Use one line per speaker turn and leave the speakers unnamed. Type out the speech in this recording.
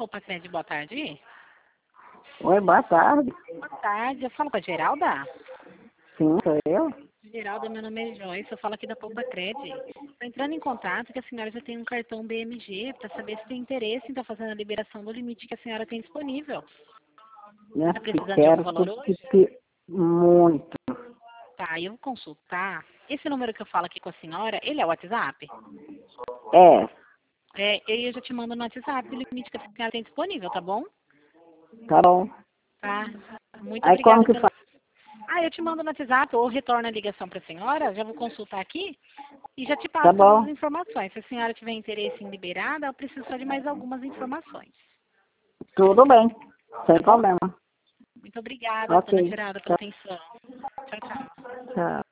Pacred, boa tarde.
Oi, boa tarde.
Boa tarde, eu falo com a Geralda?
Sim, sou eu.
Geralda, meu nome é Joyce, eu falo aqui da Poupa Cred. Estou entrando em contato que a senhora já tem um cartão BMG para saber se tem interesse em estar fazendo a liberação do limite que a senhora tem disponível.
Minha
Está
filha,
precisando de algum
quero
valor hoje?
muito.
Tá, eu vou consultar. Esse número que eu falo aqui com a senhora, ele é o WhatsApp?
É,
Eu já te mando no WhatsApp o limite que a senhora tem disponível, tá bom?
tá bom.
Tá. Muito
Aí como
obrigada
que
pela...
faz?
Eu te mando no WhatsApp ou retorno a ligação para a senhora, já vou consultar aqui e já te
Tá
passo todas as
bom.
informações. Se a senhora tiver interesse em liberar, eu preciso só de mais algumas informações.
Tudo bem. Sem
Tá bom?
problema.
Muito obrigada, dona
Ok.
Geralda, pela
Tchau.
atenção. Tchau, tchau.
Tchau.